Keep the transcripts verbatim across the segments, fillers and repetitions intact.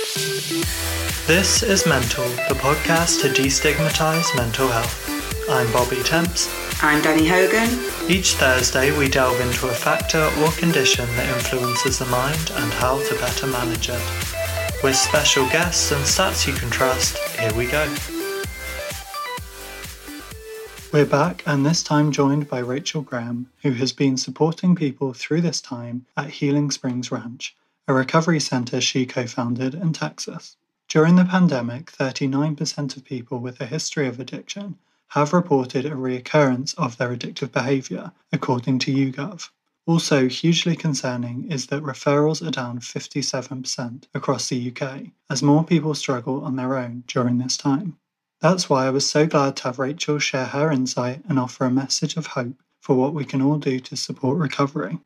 This is Mental, the podcast to destigmatize mental health. I'm Bobby Temps. I'm Danny Hogan. Each Thursday we delve into a factor or condition that influences the mind and how to better manage it. With special guests and stats you can trust, here we go. We're back, and this time joined by Rachel Graham, who has been supporting people through this time at Healing Springs Ranch, a recovery centre she co-founded in Texas. During the pandemic, thirty-nine percent of people with a history of addiction have reported a reoccurrence of their addictive behaviour, according to YouGov. Also hugely concerning is that referrals are down fifty-seven percent across the U K, as more people struggle on their own during this time. That's why I was so glad to have Rachel share her insight and offer a message of hope for what we can all do to support recovery.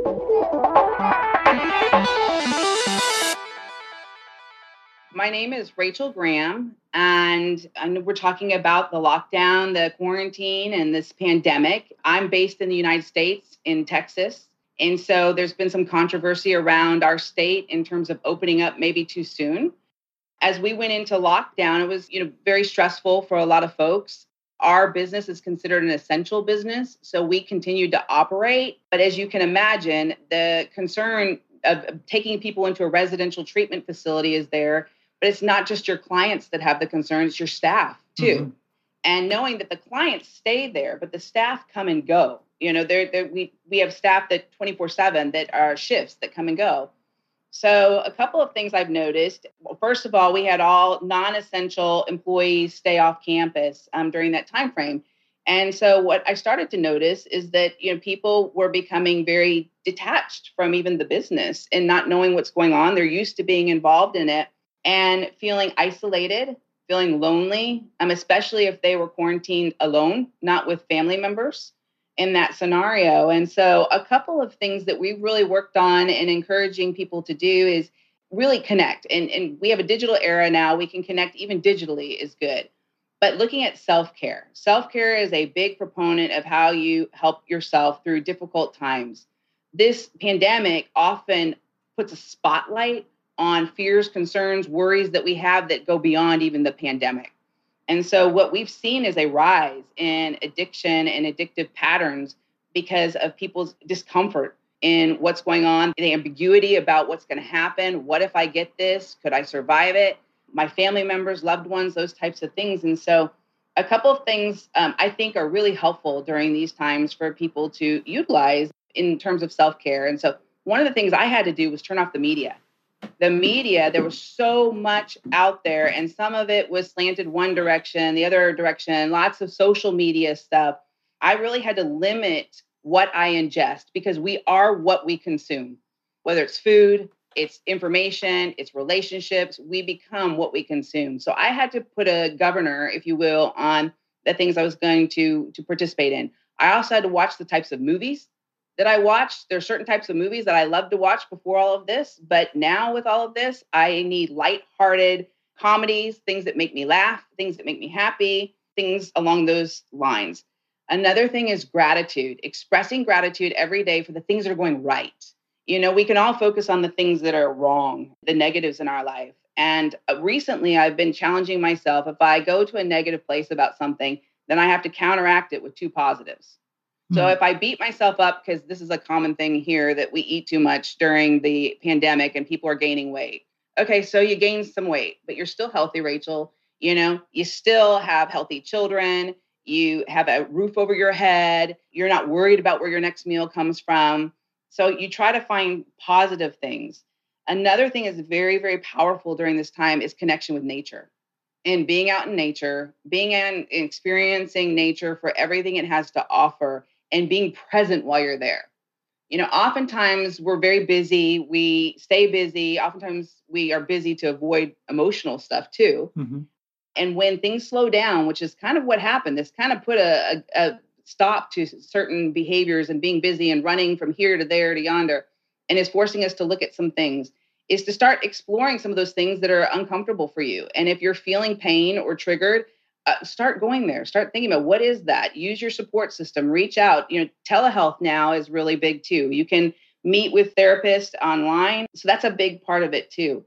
My name is Rachel Graham, and we're talking about the lockdown, the quarantine, and this pandemic. I'm based in the United States, in Texas, and so there's been some controversy around our state in terms of opening up maybe too soon. As we went into lockdown, it was, you know, very stressful for a lot of folks. Our business is considered an essential business, so we continued to operate. But as you can imagine, the concern of taking people into a residential treatment facility is there. But it's not just your clients that have the concern, it's your staff too. Mm-hmm. And knowing that the clients stay there, but the staff come and go. You know, they're, they're, we we have staff that twenty-four seven that are shifts that come and go. So a couple of things I've noticed. Well, first of all, we had all non-essential employees stay off campus um, during that time frame. And so what I started to notice is that, you know, people were becoming very detached from even the business and not knowing what's going on. They're used to being involved in it and feeling isolated, feeling lonely, um, especially if they were quarantined alone, not with family members in that scenario. And so a couple of things that we've really worked on and encouraging people to do is really connect. And, and we have a digital era now. We can connect even digitally is good. But looking at self-care. Self-care is a big proponent of how you help yourself through difficult times. This pandemic often puts a spotlight on fears, concerns, worries that we have that go beyond even the pandemic. And so what we've seen is a rise in addiction and addictive patterns because of people's discomfort in what's going on, the ambiguity about what's going to happen. What if I get this? Could I survive it? My family members, loved ones, those types of things. And so a couple of things um, I think are really helpful during these times for people to utilize in terms of self-care. And so one of the things I had to do was turn off the media. The media, there was so much out there, and some of it was slanted one direction, the other direction, lots of social media stuff. I really had to limit what I ingest because we are what we consume, whether it's food, it's information, it's relationships, we become what we consume. So I had to put a governor, if you will, on the things I was going to, to participate in. I also had to watch the types of movies that I watched. There are certain types of movies that I loved to watch before all of this, but now with all of this, I need lighthearted comedies, things that make me laugh, things that make me happy, things along those lines. Another thing is gratitude, expressing gratitude every day for the things that are going right. You know, we can all focus on the things that are wrong, the negatives in our life. And recently I've been challenging myself, if I go to a negative place about something, then I have to counteract it with two positives. So if I beat myself up, because this is a common thing here that we eat too much during the pandemic and people are gaining weight. Okay, so you gain some weight, but you're still healthy, Rachel. You know, you still have healthy children. You have a roof over your head. You're not worried about where your next meal comes from. So you try to find positive things. Another thing is very, very powerful during this time is connection with nature. And being out in nature, being in experiencing nature for everything it has to offer, and being present while you're there. You know, oftentimes we're very busy. We stay busy. Oftentimes we are busy to avoid emotional stuff too. Mm-hmm. And when things slow down, which is kind of what happened, this kind of put a, a, a stop to certain behaviors and being busy and running from here to there to yonder, and is forcing us to look at some things, is to start exploring some of those things that are uncomfortable for you. And if you're feeling pain or triggered, Uh, start going there. Start thinking about what is that. Use your support system. Reach out. You know, telehealth now is really big too. You can meet with therapists online. So that's a big part of it too.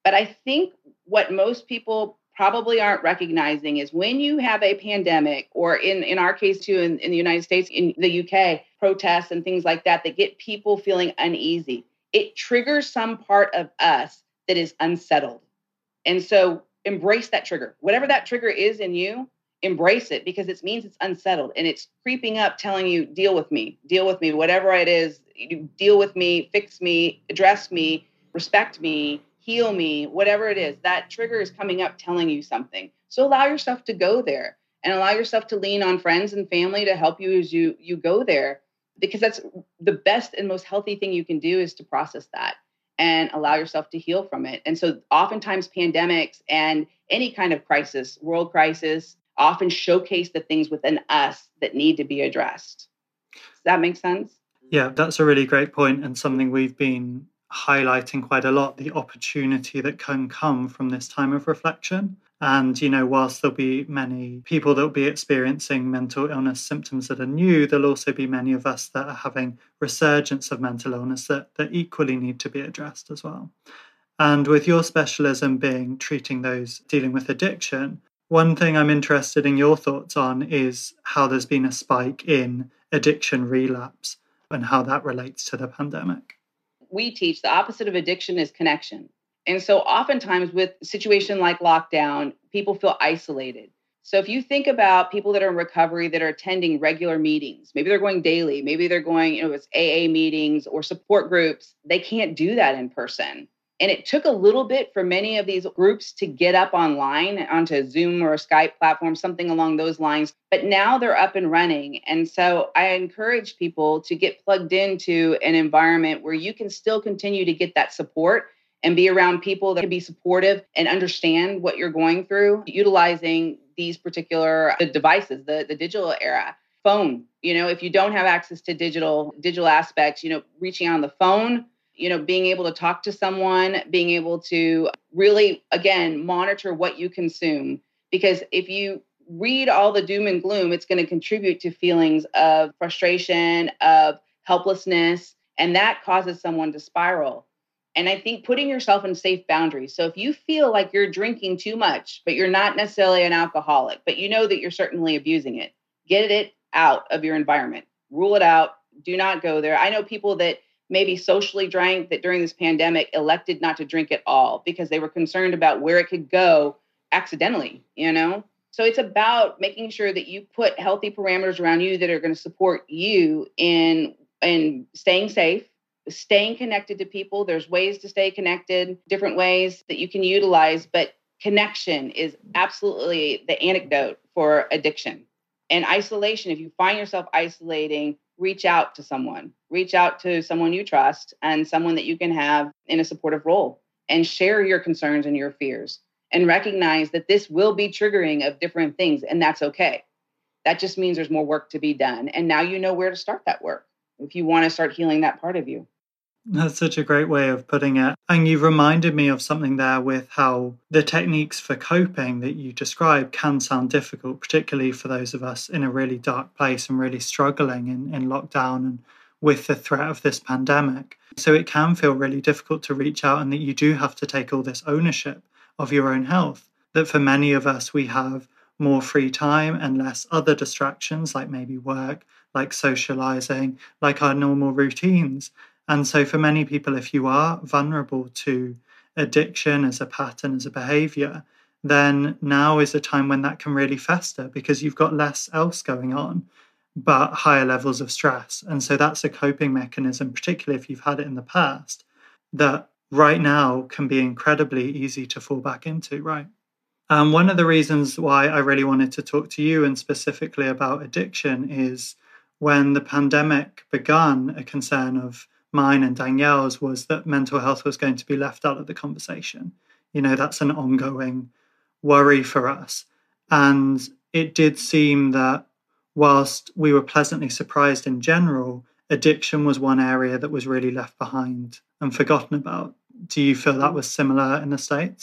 But I think what most people probably aren't recognizing is when you have a pandemic, or in, in our case too, in, in the United States, in the U K, protests and things like that, that get people feeling uneasy. It triggers some part of us that is unsettled. And so embrace that trigger. Whatever that trigger is in you, embrace it, because it means it's unsettled and it's creeping up, telling you, deal with me, deal with me, whatever it is, you deal with me, fix me, address me, respect me, heal me, whatever it is. That trigger is coming up telling you something. So allow yourself to go there and allow yourself to lean on friends and family to help you as you, you go there, because that's the best and most healthy thing you can do, is to process that and allow yourself to heal from it. And so oftentimes pandemics and any kind of crisis, world crisis, often showcase the things within us that need to be addressed. Does that make sense? Yeah, that's a really great point, and something we've been highlighting quite a lot, the opportunity that can come from this time of reflection. And, you know, whilst there'll be many people that will be experiencing mental illness symptoms that are new, there'll also be many of us that are having resurgence of mental illness that, that equally need to be addressed as well. And with your specialism being treating those dealing with addiction, one thing I'm interested in your thoughts on is how there's been a spike in addiction relapse and how that relates to the pandemic. We teach the opposite of addiction is connection. And so oftentimes with a situation like lockdown, people feel isolated. So if you think about people that are in recovery that are attending regular meetings, maybe they're going daily, maybe they're going, you know, it's A A meetings or support groups, they can't do that in person. And it took a little bit for many of these groups to get up online onto Zoom or a Skype platform, something along those lines. But now they're up and running. And so I encourage people to get plugged into an environment where you can still continue to get that support and be around people that can be supportive and understand what you're going through, utilizing these particular devices, the, the digital era. Phone, you know, if you don't have access to digital, digital aspects, you know, reaching out on the phone, you know, being able to talk to someone, being able to really, again, monitor what you consume. Because if you read all the doom and gloom, it's going to contribute to feelings of frustration, of helplessness, and that causes someone to spiral. And I think putting yourself in safe boundaries. So if you feel like you're drinking too much, but you're not necessarily an alcoholic, but you know that you're certainly abusing it, get it out of your environment. Rule it out. Do not go there. I know people that maybe socially drank that during this pandemic elected not to drink at all because they were concerned about where it could go accidentally, you know? So it's about making sure that you put healthy parameters around you that are going to support you in, in staying safe, staying connected to people. There's ways to stay connected, different ways that you can utilize, but connection is absolutely the antidote for addiction. And isolation, if you find yourself isolating, reach out to someone, reach out to someone you trust and someone that you can have in a supportive role, and share your concerns and your fears, and recognize that this will be triggering of different things. And that's okay. That just means there's more work to be done. And now you know where to start that work if you want to start healing that part of you. That's such a great way of putting it. And you've reminded me of something there with how the techniques for coping that you describe can sound difficult, particularly for those of us in a really dark place and really struggling in, in lockdown and with the threat of this pandemic. So it can feel really difficult to reach out, and that you do have to take all this ownership of your own health. That for many of us, we have more free time and less other distractions, like maybe work, like socializing, like our normal routines. And so for many people, if you are vulnerable to addiction as a pattern, as a behavior, then now is a time when that can really fester because you've got less else going on, but higher levels of stress. And so that's a coping mechanism, particularly if you've had it in the past, that right now can be incredibly easy to fall back into, right? Um, one of the reasons why I really wanted to talk to you and specifically about addiction is when the pandemic began, a concern of mine and Danielle's was that mental health was going to be left out of the conversation. You know, that's an ongoing worry for us. And it did seem that whilst we were pleasantly surprised in general, addiction was one area that was really left behind and forgotten about. Do you feel that was similar in the States?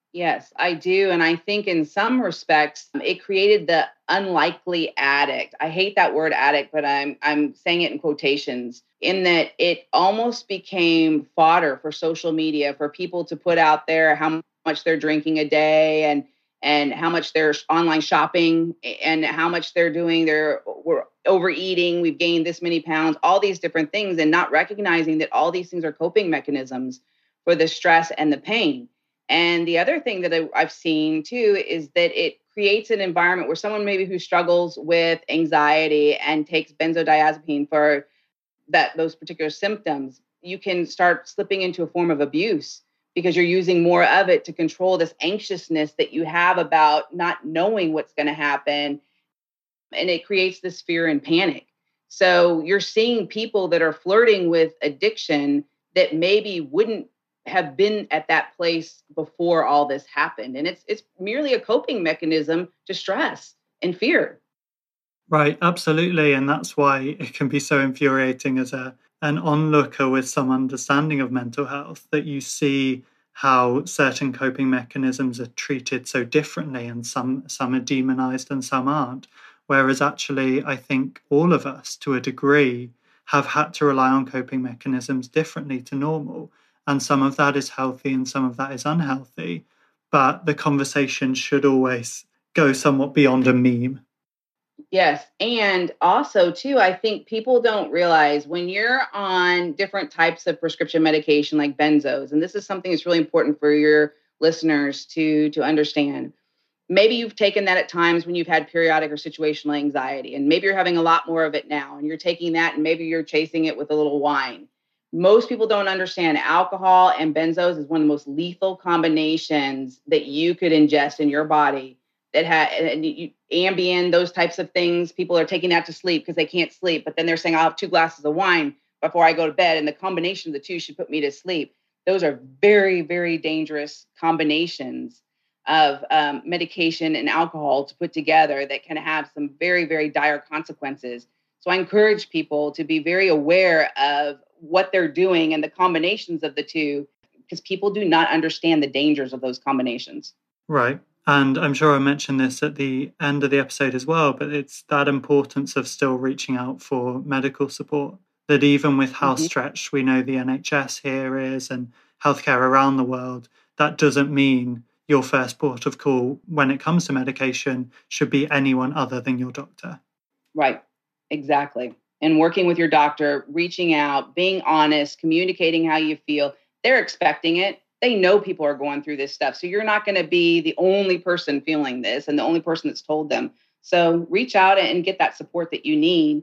Yes, I do. And I think in some respects, it created the unlikely addict. I hate that word addict, but I'm I'm saying it in quotations, in that it almost became fodder for social media for people to put out there how much they're drinking a day and and how much they're online shopping and how much they're doing they're we're overeating, we've gained this many pounds, all these different things, and not recognizing that all these things are coping mechanisms for the stress and the pain. And the other thing that I- I've seen too is that it creates an environment where someone maybe who struggles with anxiety and takes benzodiazepine for that those particular symptoms, you can start slipping into a form of abuse because you're using more of it to control this anxiousness that you have about not knowing what's going to happen, and it creates this fear and panic. So you're seeing people that are flirting with addiction that maybe wouldn't have been at that place before all this happened. And it's it's merely a coping mechanism to stress and fear. Right, absolutely. And that's why it can be so infuriating as a an onlooker with some understanding of mental health that you see how certain coping mechanisms are treated so differently and some some are demonized and some aren't. Whereas actually I think all of us to a degree have had to rely on coping mechanisms differently to normal. And some of that is healthy and some of that is unhealthy. But the conversation should always go somewhat beyond a meme. Yes. And also, too, I think people don't realize when you're on different types of prescription medication like benzos, and this is something that's really important for your listeners to, to understand. Maybe you've taken that at times when you've had periodic or situational anxiety, and maybe you're having a lot more of it now, and you're taking that and maybe you're chasing it with a little wine. Most people don't understand alcohol and benzos is one of the most lethal combinations that you could ingest in your body that had and you, Ambien, those types of things. People are taking that to sleep because they can't sleep, but then they're saying, I'll have two glasses of wine before I go to bed. And the combination of the two should put me to sleep. Those are very, very dangerous combinations of um, medication and alcohol to put together that can have some very, very dire consequences. So I encourage people to be very aware of what they're doing and the combinations of the two, because people do not understand the dangers of those combinations. Right. And I'm sure I mentioned this at the end of the episode as well, but it's that importance of still reaching out for medical support. That even with how Mhm. stretched we know the N H S here is and healthcare around the world, that doesn't mean your first port of call when it comes to medication should be anyone other than your doctor. Right. Exactly. And working with your doctor, reaching out, being honest, communicating how you feel. They're expecting it. They know people are going through this stuff. So you're not going to be the only person feeling this and the only person that's told them. So reach out and get that support that you need.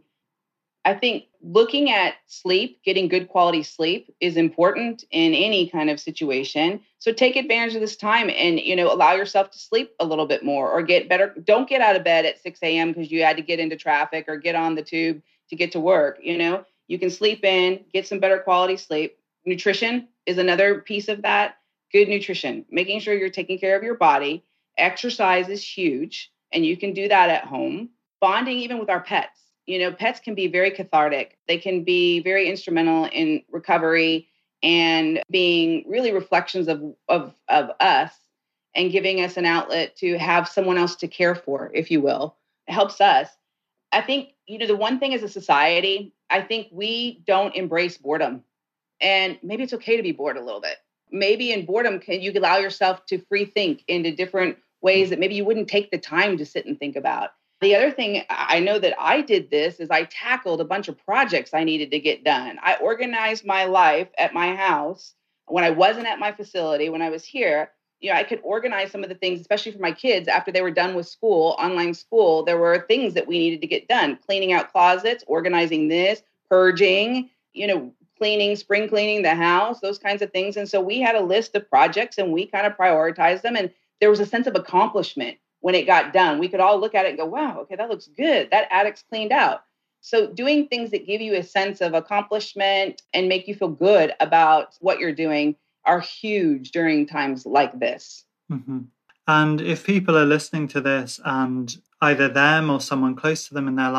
I think looking at sleep, getting good quality sleep is important in any kind of situation. So take advantage of this time and, you know, allow yourself to sleep a little bit more or get better. Don't get out of bed at six a.m. because you had to get into traffic or get on the tube to get to work. You know, you can sleep in, get some better quality sleep. Nutrition is another piece of that. Good nutrition, making sure you're taking care of your body. Exercise is huge, and you can do that at home. Bonding even with our pets. You know, pets can be very cathartic. They can be very instrumental in recovery and being really reflections of, of, of us and giving us an outlet to have someone else to care for, if you will. It helps us. I think, you know, the one thing as a society, I think we don't embrace boredom. And maybe it's okay to be bored a little bit. Maybe in boredom, can you allow yourself to free think into different ways that maybe you wouldn't take the time to sit and think about. The other thing I know that I did this is I tackled a bunch of projects I needed to get done. I organized my life at my house when I wasn't at my facility, when I was here. You know, I could organize some of the things, especially for my kids after they were done with school, online school. There were things that we needed to get done, cleaning out closets, organizing this, purging, you know, cleaning, spring cleaning the house, those kinds of things. And so we had a list of projects and we kind of prioritized them. And there was a sense of accomplishment when it got done. We could all look at it and go, wow, okay, that looks good. That attic's cleaned out. So doing things that give you a sense of accomplishment and make you feel good about what you're doing are huge during times like this. Mm-hmm. And if people are listening to this and either them or someone close to them in their life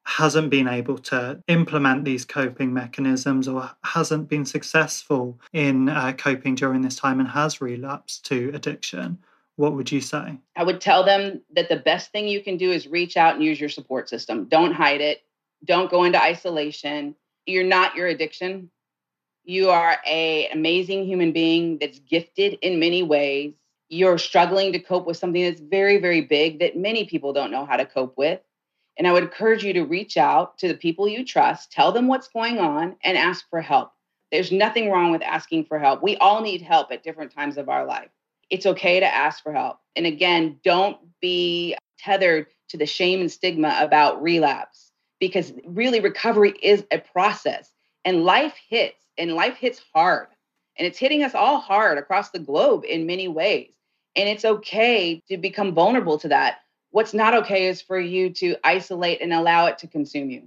hasn't been able to implement these coping mechanisms or hasn't been successful in uh, coping during this time and has relapsed to addiction, what would you say? I would tell them that the best thing you can do is reach out and use your support system. Don't hide it. Don't go into isolation. You're not your addiction. You are an amazing human being that's gifted in many ways. You're struggling to cope with something that's very, very big that many people don't know how to cope with. And I would encourage you to reach out to the people you trust, tell them what's going on, and ask for help. There's nothing wrong with asking for help. We all need help at different times of our life. It's okay to ask for help. And again, don't be tethered to the shame and stigma about relapse, because really recovery is a process, and life hits and life hits hard, and it's hitting us all hard across the globe in many ways. And it's okay to become vulnerable to that. What's not okay is for you to isolate and allow it to consume you.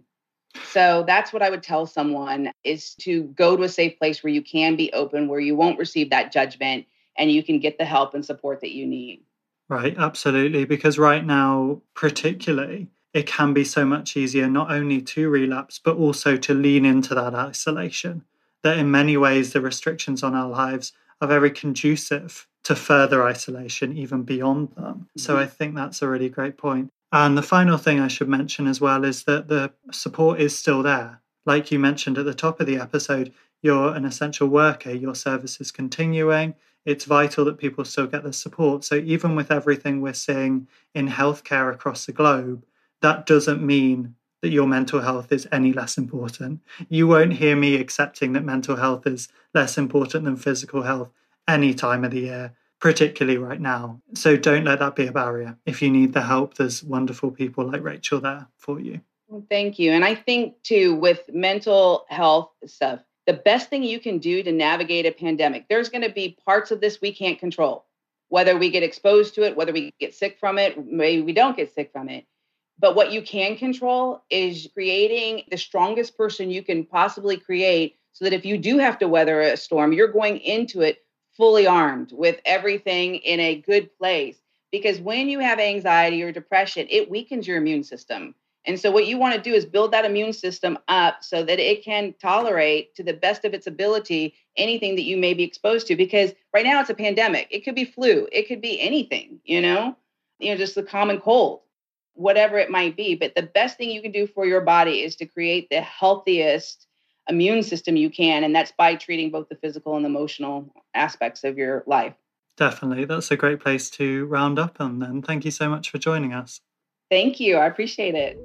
So that's what I would tell someone, is to go to a safe place where you can be open, where you won't receive that judgment, and you can get the help and support that you need. Right, absolutely. Because right now, particularly, it can be so much easier not only to relapse, but also to lean into that isolation. That in many ways, the restrictions on our lives are very conducive to further isolation, even beyond them. Mm-hmm. So I think that's a really great point. And the final thing I should mention as well is that the support is still there. Like you mentioned at the top of the episode, you're an essential worker, your service is continuing. It's vital that people still get the support. So even with everything we're seeing in healthcare across the globe, that doesn't mean that your mental health is any less important. You won't hear me accepting that mental health is less important than physical health any time of the year, particularly right now. So don't let that be a barrier. If you need the help, there's wonderful people like Rachel there for you. Well, thank you. And I think too, with mental health stuff, the best thing you can do to navigate a pandemic, there's going to be parts of this we can't control, whether we get exposed to it, whether we get sick from it, maybe we don't get sick from it. But what you can control is creating the strongest person you can possibly create, so that if you do have to weather a storm, you're going into it fully armed with everything in a good place. Because when you have anxiety or depression, it weakens your immune system. And so what you want to do is build that immune system up so that it can tolerate, to the best of its ability, anything that you may be exposed to. Because right now it's a pandemic. It could be flu. It could be anything, you know, you know, just the common cold, whatever it might be. But the best thing you can do for your body is to create the healthiest immune system you can. And that's by treating both the physical and emotional aspects of your life. Definitely. That's a great place to round up on then. Thank you so much for joining us. Thank you. I appreciate it.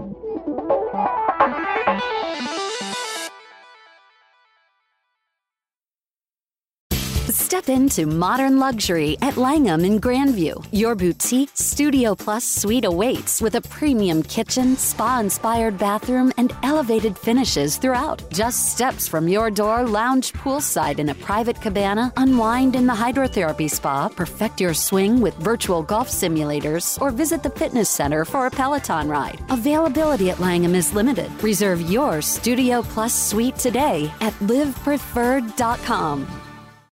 Step into modern luxury at Langham in Grandview. Your boutique Studio Plus suite awaits with a premium kitchen, spa-inspired bathroom, and elevated finishes throughout. Just steps from your door, lounge poolside in a private cabana, unwind in the hydrotherapy spa, perfect your swing with virtual golf simulators, or visit the fitness center for a Peloton ride. Availability at Langham is limited. Reserve your Studio Plus suite today at live preferred dot com.